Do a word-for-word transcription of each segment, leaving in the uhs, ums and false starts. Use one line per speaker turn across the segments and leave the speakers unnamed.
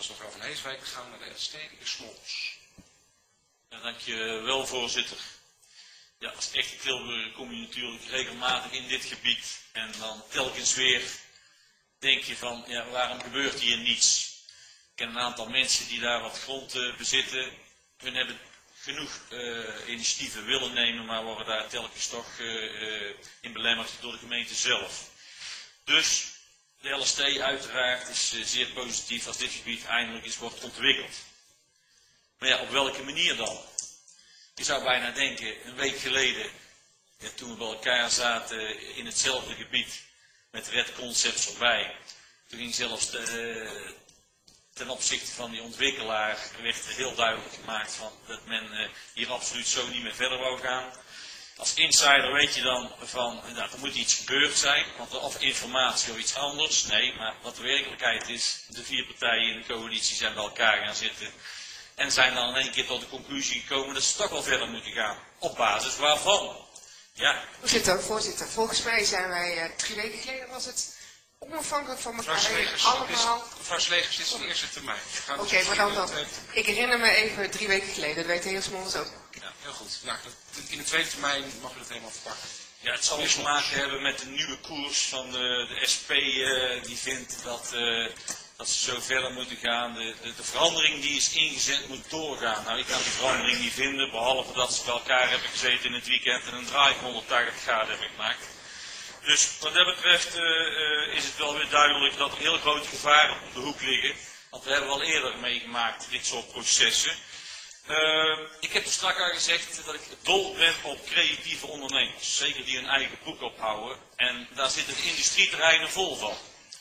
was mevrouw Van Heeswijk. We gaan naar de L S T, de heer Smols.
Ja, dank je wel, voorzitter. Ja, als echte Tilburger kom je natuurlijk regelmatig in dit gebied en dan telkens weer denk je van, ja, waarom gebeurt hier niets? Ik ken een aantal mensen die daar wat grond uh, bezitten. Hun hebben genoeg uh, initiatieven willen nemen, maar worden daar telkens toch uh, uh, in belemmerd door de gemeente zelf. Dus de L S T uiteraard is uh, zeer positief als dit gebied eindelijk eens wordt ontwikkeld. Maar ja, op welke manier dan? Je zou bijna denken, een week geleden, ja, toen we bij elkaar zaten in hetzelfde gebied, met Red Concepts erbij, toen ging zelfs de, ten opzichte van die ontwikkelaar, werd er heel duidelijk gemaakt van dat men uh, hier absoluut zo niet meer verder wou gaan. Als insider weet je dan van, nou, er moet iets gebeurd zijn, want of informatie of iets anders. Nee, maar wat de werkelijkheid is, de vier partijen in de coalitie zijn bij elkaar gaan zitten en zijn dan in één keer tot de conclusie gekomen dat ze toch wel verder moeten gaan. Op basis waarvan? Ja.
Voorzitter, voorzitter, volgens mij zijn wij uh, drie weken geleden was het onafhankelijk van elkaar allemaal.
Mevrouw Slegers, dit is de eerste termijn.
Oké, okay, maar dan wel. Ik herinner me even drie weken geleden, dat weet de heer Smols ook.
Ja, heel goed. Nou, in de tweede termijn mag u dat helemaal verpakken.
Ja, het zal te maken hebben met de nieuwe koers van de, de S P, uh, die vindt dat, uh, dat ze zo verder moeten gaan. De, de, de verandering die is ingezet moet doorgaan. Nou, ik kan die verandering niet vinden, behalve dat ze bij elkaar hebben gezeten in het weekend en een draai van honderdtachtig graden hebben gemaakt. Dus wat dat betreft uh, uh, is het wel weer duidelijk dat er heel grote gevaren op de hoek liggen. Want we hebben wel eerder meegemaakt dit soort processen. Uh, ik heb er straks al gezegd dat ik dol ben op creatieve ondernemers. Zeker die hun eigen boek ophouden. En daar zitten de industrieterreinen vol van.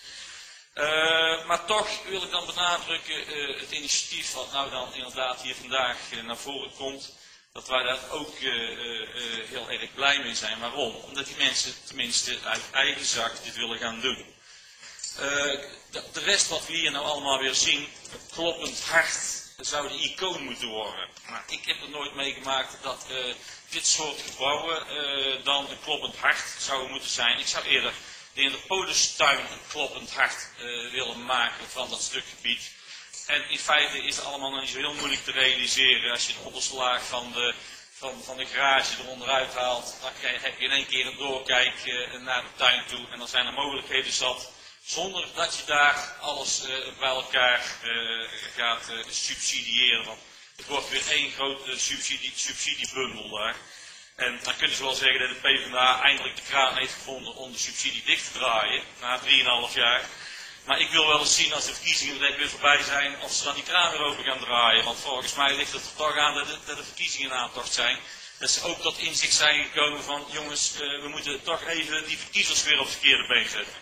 Uh, maar toch wil ik dan benadrukken uh, het initiatief wat nou dan inderdaad hier vandaag uh, naar voren komt. Dat wij daar ook uh, uh, heel erg blij mee zijn. Waarom? Omdat die mensen tenminste uit eigen zak dit willen gaan doen. Uh, de, de rest wat we hier nou allemaal weer zien, kloppend hard, zou de icoon moeten worden. Maar ik heb er nooit meegemaakt dat uh, dit soort gebouwen uh, dan een kloppend hart zouden moeten zijn. Ik zou eerder de Interpolustuin een kloppend hart uh, willen maken van dat stuk gebied. En in feite is het allemaal nog niet zo heel moeilijk te realiseren. Als je de onderste laag van de, van, van de garage eronderuit haalt, dan heb je in één keer een doorkijk uh, naar de tuin toe. En dan zijn er mogelijkheden zat, zonder dat je daar alles uh, bij elkaar uh, gaat uh, subsidiëren. Want het wordt weer één grote subsidie, subsidiebundel daar. En dan kunnen ze wel zeggen dat de PvdA eindelijk de kraan heeft gevonden om de subsidie dicht te draaien, na drieënhalf jaar. Maar ik wil wel eens zien als de verkiezingen direct weer voorbij zijn, of ze dan die kraan weer open gaan draaien. Want volgens mij ligt het er toch aan dat de, dat de verkiezingen in aantocht zijn. Dat ze ook tot inzicht zijn gekomen van, jongens, uh, we moeten toch even die verkiezers weer op het verkeerde been zetten.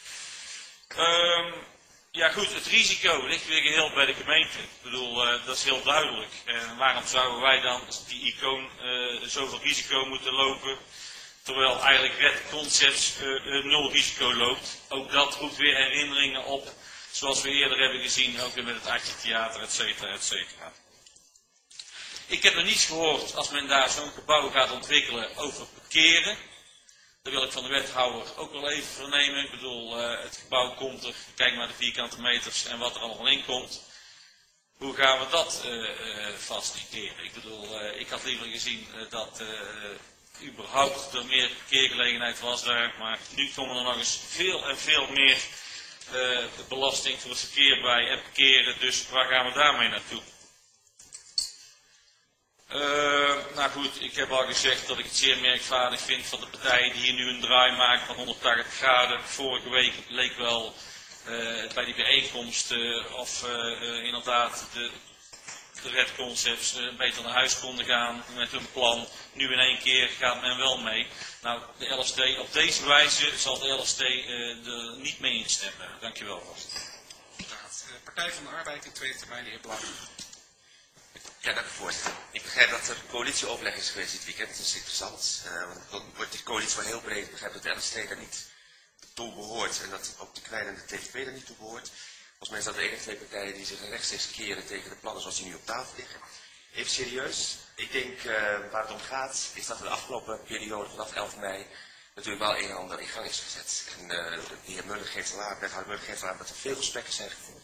Um, ja goed, het risico ligt weer geheel bij de gemeente. Ik bedoel, uh, dat is heel duidelijk. En waarom zouden wij dan die icoon uh, zoveel risico moeten lopen? Terwijl eigenlijk Red Concepts uh, nul risico loopt. Ook dat roept weer herinneringen op, zoals we eerder hebben gezien, ook weer met het Archietheater, et cetera, et cetera. Ik heb nog niets gehoord als men daar zo'n gebouw gaat ontwikkelen over parkeren. Dat wil ik van de wethouder ook wel even vernemen. Ik bedoel, uh, het gebouw komt er, kijk maar de vierkante meters en wat er allemaal in komt. Hoe gaan we dat uh, uh, faciliteren? Ik bedoel, uh, ik had liever gezien uh, dat uh, überhaupt er meer parkeergelegenheid was daar, maar nu komen er nog eens veel en veel meer uh, belasting voor het verkeer bij en parkeren, dus waar gaan we daarmee naartoe? Uh, nou goed, ik heb al gezegd dat ik het zeer merkwaardig vind van de partijen die hier nu een draai maken van honderdtachtig graden. Vorige week leek wel uh, bij die bijeenkomst uh, of uh, uh, inderdaad de, de Red Concepts uh, beter naar huis konden gaan met hun plan. Nu in één keer gaat men wel mee. Nou, de L S T, op deze wijze zal de L S T uh, er niet mee instemmen. Dankjewel, voorzitter.
Partij van de Arbeid in tweede termijn, de heer Blauw.
Ja, dank u voorzitter. Ik begrijp dat er coalitieoverleg is geweest dit weekend. Dat is interessant. Uh, want dan wordt die coalitie wel heel breed. Ik begrijp dat de L S T daar niet toe behoort. En dat ook de kleine en de T V P daar niet toe behoort. Volgens mij zijn dat de enige twee partijen die zich rechtstreeks keren tegen de plannen zoals die nu op tafel liggen. Even serieus. Ik denk uh, waar het om gaat is dat er de afgelopen periode vanaf elf mei natuurlijk wel een en ander in gang is gezet. En uh, de heer Muller geeft al aan, wethouder Muller geeft al aan dat er veel gesprekken zijn gevoerd.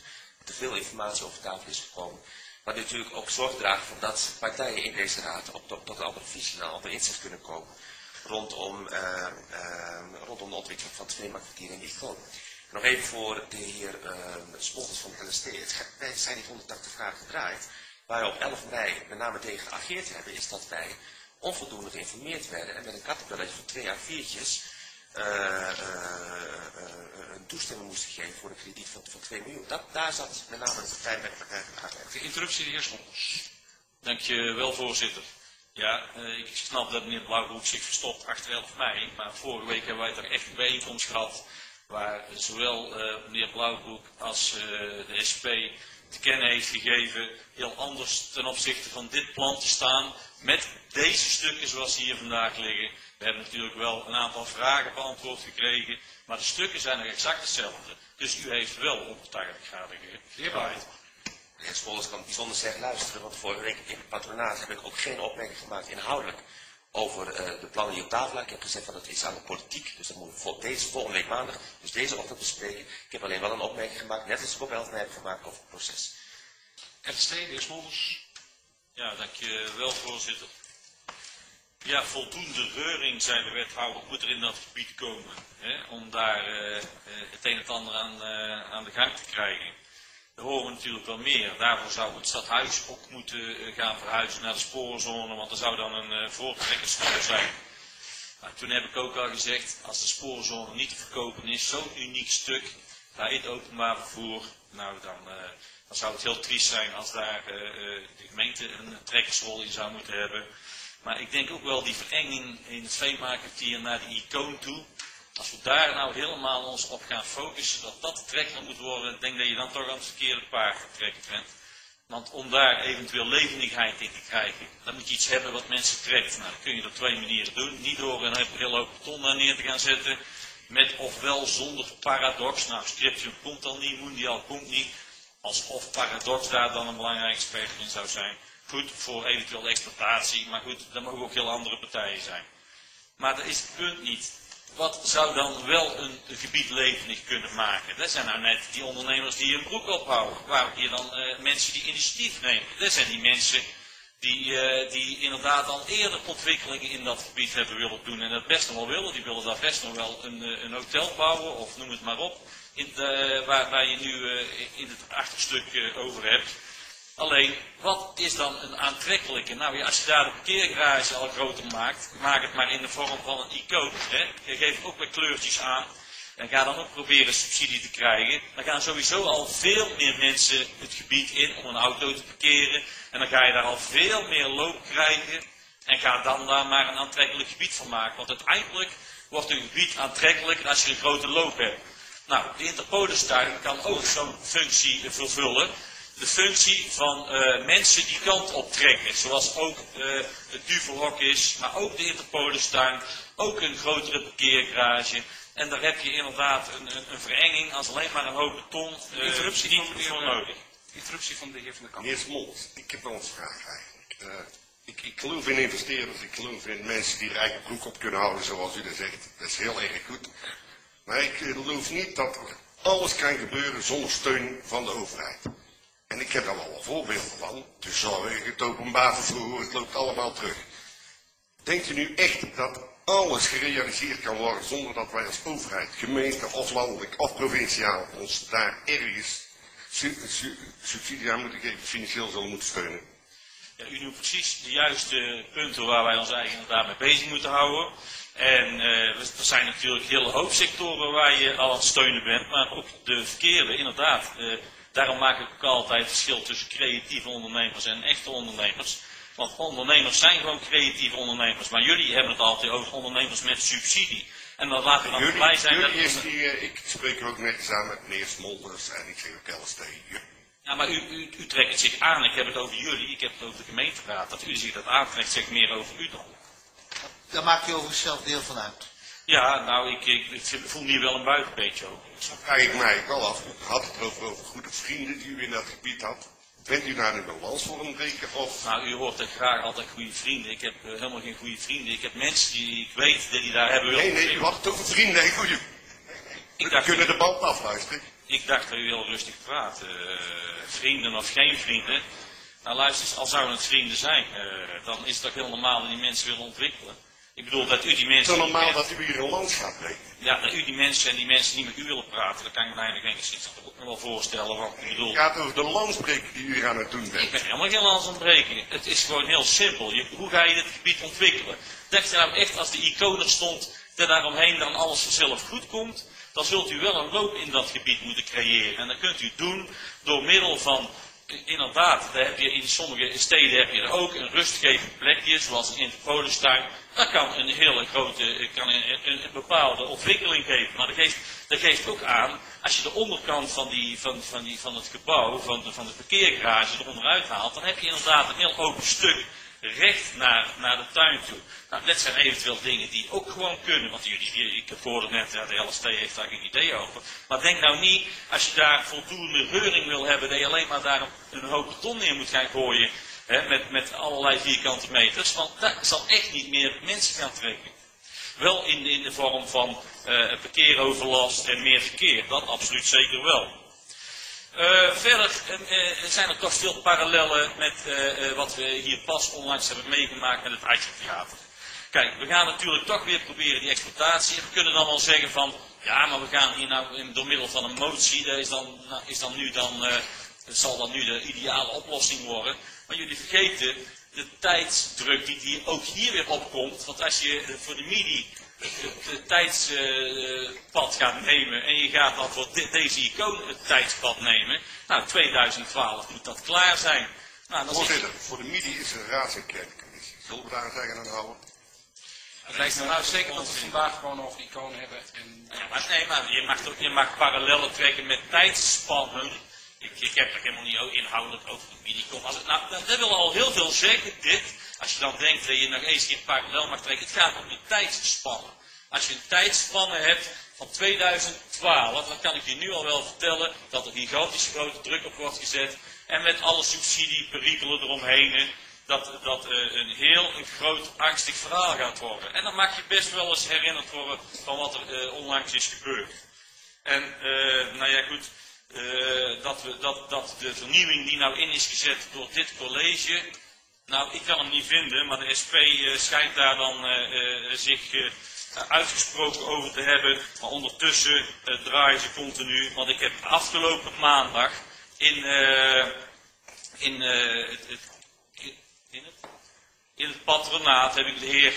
te veel informatie over tafel is gekomen. Maar natuurlijk ook zorg dragen voor dat partijen in deze raad op, tot, tot een andere visie, een ander inzicht kunnen komen rondom, uh, uh, rondom de ontwikkeling van het veemarktverkeer in icoon. Nog even voor de heer uh, Smolters van het L S T. Wij zijn die honderdtachtig vragen gedraaid. Waar we op elf mei met name tegen geageerd hebben, is dat wij onvoldoende geïnformeerd werden en met een kattenbelletje van twee A viertjes uh, uh, uh, een toestemming moesten geven voor een krediet van, van twee miljoen. Dat, daar zat met name het feit met elkaar aan.
De interruptie, de heer Smolters.
Dank je wel, voorzitter. Ja, uh, ik snap dat meneer Blauwbroek zich verstopt achter elf mei, maar vorige week hebben wij toch echt een bijeenkomst gehad waar zowel uh, meneer Blauwbroek als uh, de S P te kennen heeft gegeven heel anders ten opzichte van dit plan te staan met deze stukken zoals die hier vandaag liggen. We hebben natuurlijk wel een aantal vragen beantwoord gekregen, maar de stukken zijn nog exact hetzelfde. Dus u heeft wel op de tachtig graden gedraaid.
De heer Smolters kan bijzonder zeggen luisteren, want vorige week in het patronaat heb ik ook geen opmerking gemaakt inhoudelijk over uh, de plannen die op tafel liggen. Ik heb gezegd dat het is aan de politiek, dus dat moeten we vol deze volgende week maandag, dus deze ochtend bespreken. Ik heb alleen wel een opmerking gemaakt, net als ik op elf mei heb gemaakt over het proces.
L S T, de heer Smolters.
Ja, dank je wel, voorzitter. Ja, voldoende reuring, zei de wethouder, moet er in dat gebied komen, hè, om daar uh, het een en het ander aan, uh, aan de gang te krijgen. Daar horen we natuurlijk wel meer. Daarvoor zou het stadhuis ook moeten uh, gaan verhuizen naar de spoorzone, want er zou dan een uh, voortrekkersvloer zijn. Nou, toen heb ik ook al gezegd, als de spoorzone niet te verkopen is, zo'n uniek stuk bij het openbaar vervoer, nou dan, uh, dan zou het heel triest zijn als daar uh, uh, de gemeente een trekkersrol in zou moeten hebben. Maar ik denk ook wel die verenging in het veemarktkwartier naar de icoon toe. Als we daar nou helemaal ons op gaan focussen, dat dat de trekker moet worden, ik denk dat je dan toch aan het verkeerde paard getrokken bent. Want om daar eventueel levendigheid in te krijgen, dan moet je iets hebben wat mensen trekt. Nou, dat kun je op twee manieren doen. Niet door een hele hoop beton daar neer te gaan zetten, met ofwel zonder paradox. Nou, Scriptium komt dan niet, Mondial komt niet. Alsof paradox daar dan een belangrijke speler in zou zijn. Goed, voor eventueel exploitatie, maar goed, dat mogen ook heel andere partijen zijn. Maar dat is het punt niet. Wat zou dan wel een, een gebied levendig kunnen maken? Dat zijn nou net die ondernemers die hun broek ophouden. Waar hier dan uh, mensen die initiatief nemen. Dat zijn die mensen die, uh, die inderdaad al eerder ontwikkelingen in dat gebied hebben willen doen. En dat best nog wel willen. Die willen daar best nog wel een, een hotel bouwen, of noem het maar op. In de, waar, waar je nu uh, in het achterstuk uh, over hebt. Alleen, wat is dan een aantrekkelijke? Nou ja, als je daar de parkeergarage al groter maakt, maak het maar in de vorm van een icoon. Hè? Je geeft ook wat kleurtjes aan en ga dan ook proberen subsidie te krijgen. Dan gaan sowieso al veel meer mensen het gebied in om een auto te parkeren. En dan ga je daar al veel meer loop krijgen en ga dan daar maar een aantrekkelijk gebied van maken. Want uiteindelijk wordt een gebied aantrekkelijk als je een grote loop hebt. Nou, de Interpolestuin kan ook zo'n functie vervullen. De functie van uh, mensen die kant op trekken, zoals ook uh, het Duvelhok is, maar ook de Interpolestuin, ook een grotere parkeergarage. En daar heb je inderdaad een, een, een verenging als alleen maar een hoop beton uh,
interruptie
niet
van de
voor
heer,
nodig.
Interruptie van de heer Van der Kamp.
Meneer Smolters, ik heb wel een vraag eigenlijk. Uh, ik, ik geloof in investeerders, ik geloof in mensen die rijke broek op kunnen houden, zoals u dat zegt. Dat is heel erg goed. Maar ik geloof niet dat er alles kan gebeuren zonder steun van de overheid. En ik heb daar wel een voorbeeld van. De zorg, het openbaar vervoer, het loopt allemaal terug. Denkt u nu echt dat alles gerealiseerd kan worden zonder dat wij als overheid, gemeente of landelijk of provinciaal ons daar ergens su su subsidie aan moeten geven, financieel zullen moeten steunen?
Ja, u noemt precies de juiste punten waar wij ons eigenlijk inderdaad mee bezig moeten houden. En uh, er zijn natuurlijk hele hoop sectoren waar je al aan het steunen bent, maar ook de verkeerde, inderdaad. Uh, Daarom maak ik ook altijd het verschil tussen creatieve ondernemers en echte ondernemers. Want ondernemers zijn gewoon creatieve ondernemers. Maar jullie hebben het altijd over ondernemers met subsidie. En dan laten we dan
jullie,
blij zijn
jullie
dat...
is die, uh, ik spreek ook netjes aan met meneer Smolters en ik zeg ook L S T.
Ja, maar u, u, u trekt het zich aan. Ik heb het over jullie. Ik heb het over de gemeenteraad. Dat u zich dat aantrekt, zegt meer over u dan.
Daar maakt u overigens zelf deel van uit.
Ja, nou, ik, ik, ik voel me hier wel een buitenbeetje over.
Zo vraag ik mij wel af. U had het over, over goede vrienden die u in dat gebied had. Bent u daar nu een lans voor een breken of...
Nou, u hoort er graag altijd goede vrienden. Ik heb uh, helemaal geen goede vrienden. Ik heb mensen die ik weet dat die daar hebben willen.
Nee, nee, u had het over vrienden en goede...
Ik
We
dacht,
kunnen de band afluisteren.
ik dacht dat u heel rustig praat. Uh, vrienden of geen vrienden. Nou luister eens, al zouden het vrienden zijn, uh, dan is het toch heel normaal dat die mensen willen ontwikkelen. Ik bedoel dat u die mensen...
Het is normaal dat u hier een landschap brengt.
Ja, dat u die mensen en die mensen niet met u willen praten, dat kan ik me eigenlijk enigszins ook nog wel voorstellen. Want ik bedoel...
Het gaat over de landspreek die u aan het doen bent.
Ik ben helemaal geen lans aan het breken. Het is gewoon heel simpel. Je, hoe ga je dit gebied ontwikkelen? Dacht je nou echt als de icoon er stond, dat daaromheen dan alles vanzelf goed komt? Dan zult u wel een loop in dat gebied moeten creëren. En dat kunt u doen door middel van... Inderdaad, daar heb je in sommige steden heb je er ook een rustgevend plekje, zoals een Interpolis-tuin. Dat kan een hele grote, kan een, een, een bepaalde ontwikkeling geven. Maar dat geeft, dat geeft ook aan, als je de onderkant van, die, van, van, die, van het gebouw, van de, van de parkeergarage eronderuit haalt, dan heb je inderdaad een heel open stuk recht naar, naar de tuin toe. Nou, dat zijn eventueel dingen die ook gewoon kunnen, want jullie, ik hoorde net, ja, de L S T heeft daar geen idee over. Maar denk nou niet, als je daar voldoende reuring wil hebben, dat je alleen maar daar een hoop beton neer moet gaan gooien, hè, met, met allerlei vierkante meters, want dat zal echt niet meer mensen gaan trekken. Wel in, in de vorm van uh, parkeeroverlast en meer verkeer, dat absoluut zeker wel. Uh, verder uh, zijn er toch veel parallellen met uh, uh, wat we hier pas onlangs hebben meegemaakt met het Eitje-theater. Kijk, we gaan natuurlijk toch weer proberen die exploitatie. We kunnen dan wel zeggen van, ja, maar we gaan hier nou in, door middel van een motie, dat is dan, nou, is dan nu dan, uh, zal dan nu de ideale oplossing worden. Maar jullie vergeten de tijdsdruk die, die ook hier weer opkomt. Want als je voor de midi het tijdspad uh, gaat nemen en je gaat dan voor de, deze icoon het tijdspad nemen, nou tweeduizend twaalf moet dat klaar zijn. Nou, dan
Voorzitter, is... voor de midi is er een raads- en kerkencommissie. Zullen we daar een zeggen aan houden?
Het lijkt me nou zeker dat we vandaag gewoon over icoon hebben. En...
Ja, maar nee, maar je mag, ook, je mag parallellen trekken met tijdspannen. Ik, ik heb er helemaal niet inhoudelijk over de midi komt. Als het, nou, dat, dat wil al heel veel zeggen, dit. Als je dan denkt dat je nog eens een parallel mag trekken. Het gaat om de tijdsspannen. Als je een tijdspanne hebt van tweeduizend twaalf, dan kan ik je nu al wel vertellen dat er gigantisch grote druk op wordt gezet. En met alle subsidieperikelen eromheen, dat dat uh, een heel een groot angstig verhaal gaat worden. En dan mag je best wel eens herinnerd worden van wat er uh, onlangs is gebeurd. En uh, nou ja goed, uh, dat, we, dat, dat de vernieuwing die nou in is gezet door dit college, nou ik kan hem niet vinden, maar de S P uh, schijnt daar dan uh, uh, zich uh, uitgesproken over te hebben. Maar ondertussen uh, draaien ze continu, want ik heb afgelopen maandag in, uh, in uh, het, het In het, in het patronaat heb ik de heer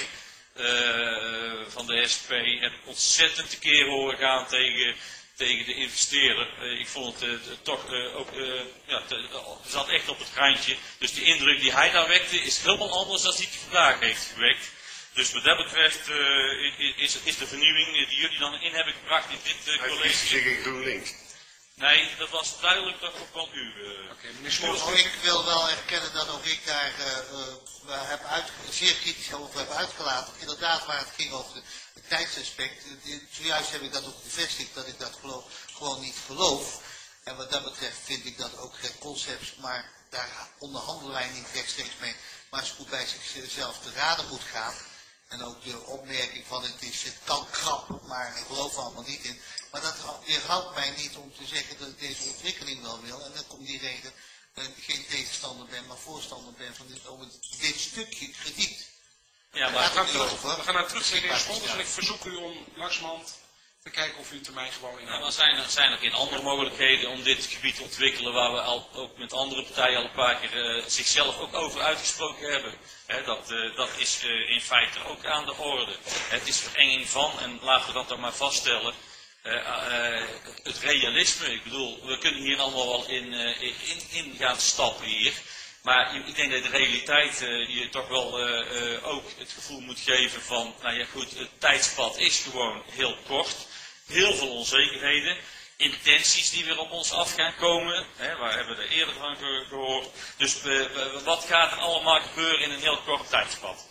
uh, van de S P heb ik ontzettend te keer horen gaan tegen, tegen de investeerder. Uh, ik vond het uh, toch uh, ook, uh, ja, te, het zat echt op het randje. Dus de indruk die hij daar wekte is helemaal anders dan die hij vandaag heeft gewekt. Dus wat dat betreft uh, is, is de vernieuwing die jullie dan in hebben gebracht in dit uh, college.
Hij is zich in GroenLinks.
Nee, dat was duidelijk toch ook van u. Uh.
Oké, meneer Smols.
Oh, ik wil wel erkennen dat ook ik daar uh, uh, heb uit, zeer kritisch over heb uitgelaten. Inderdaad, waar het ging over de, het tijdsaspect. Uh, zojuist heb ik dat ook bevestigd dat ik dat geloof, gewoon niet geloof. En wat dat betreft vind ik dat ook het concept, maar daar onderhandelen wij niet rechtstreeks mee. Maar als goed bij zichzelf te raden moet gaan. En ook de opmerking van het, is, het kan krap, maar ik geloof er allemaal niet in. Maar dat weerhoudt mij niet om te zeggen dat ik deze ontwikkeling wel wil. En dan komt die reden dat ik geen tegenstander ben, maar voorstander ben van dit, over dit stukje krediet.
Ja, maar we gaan, terug, we gaan naar terug, meneer Smolders, en ik verzoek u om langzamerhand te kijken of u termijn gewoon in.
Nou, dan zijn er, zijn er geen andere mogelijkheden om dit gebied te ontwikkelen waar we al, ook met andere partijen al een paar keer uh, zichzelf ook over uitgesproken hebben. He, dat, uh, dat is uh, in feite ook aan de orde. Het is verenging van, en laten we dat dan maar vaststellen, uh, uh, het realisme. Ik bedoel, we kunnen hier allemaal wel in, uh, in, in gaan stappen hier. Maar ik denk dat de realiteit uh, je toch wel uh, uh, ook het gevoel moet geven van, nou ja goed, het tijdspad is gewoon heel kort. Heel veel onzekerheden, intenties die weer op ons af gaan komen, hè, waar hebben we er eerder van ge gehoord. Dus uh, wat gaat er allemaal gebeuren in een heel kort tijdspad?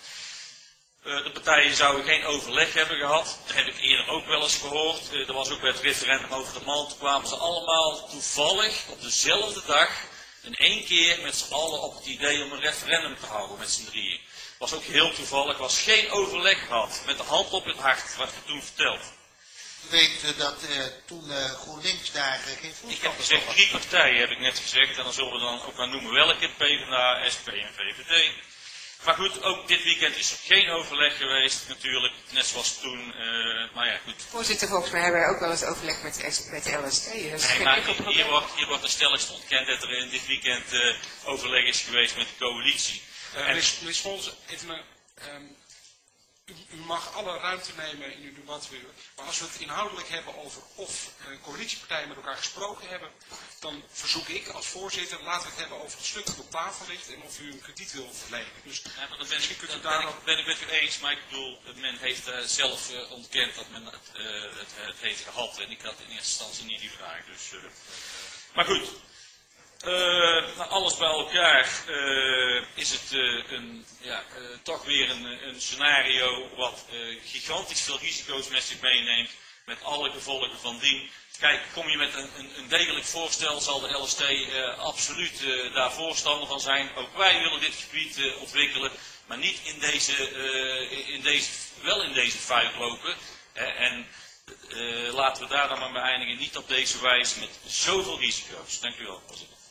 Uh, de partijen zouden geen overleg hebben gehad, dat heb ik eerder ook wel eens gehoord. Uh, er was ook bij het referendum over de man, toen kwamen ze allemaal toevallig op dezelfde dag in één keer met z'n allen op het idee om een referendum te houden met z'n drieën. Was ook heel toevallig, was geen overleg gehad, met de hand op het hart, wat we toen verteld.
weet uh, dat uh, toen uh, GroenLinks daar uh, geen
Ik heb
voorstander van
gezegd
was.
drie partijen, heb ik net gezegd. En dan zullen we dan ook gaan noemen welke. PvdA, S P en V V D. Maar goed, ook dit weekend is er geen overleg geweest natuurlijk. Net zoals toen. Uh, maar ja, goed.
Voorzitter, volgens mij hebben wij ook wel eens overleg met, de- met de L S T. Dus
Nee, maar hier wordt, hier wordt een stelligst ontkend dat er in dit weekend uh, overleg is geweest met de coalitie.
Uh,
En-
meneer meneer Scholz, even een, um, u, u mag alle ruimte nemen in uw debat weer. Maar als we het inhoudelijk hebben over of uh, coalitiepartijen met elkaar gesproken hebben, dan verzoek ik als voorzitter, laten we het hebben over het stuk dat op tafel ligt en of u een krediet wil verlenen. Dus
Ja, maar dat ben
misschien
ik,
kunt u
dat
daar
ben,
nog...
ik, ben ik met u eens, maar ik bedoel, men heeft uh, zelf uh, ontkend dat men het, uh, het, het heeft gehad. En ik had in eerste instantie niet die vraag. Dus, uh, maar goed, uh, nou, alles bij elkaar uh, is het uh, een, ja, uh, toch weer een, een scenario wat uh, gigantisch veel risico's met zich meeneemt. Met alle gevolgen van dien. Kijk, kom je met een, een, een degelijk voorstel, zal de L S T uh, absoluut uh, daar voorstander van zijn. Ook wij willen dit gebied uh, ontwikkelen, maar niet in deze, uh, in deze, wel in deze fuik lopen. Hè, en uh, laten we daar dan maar bij eindigen, niet op deze wijze met zoveel risico's. Dank u wel, voorzitter.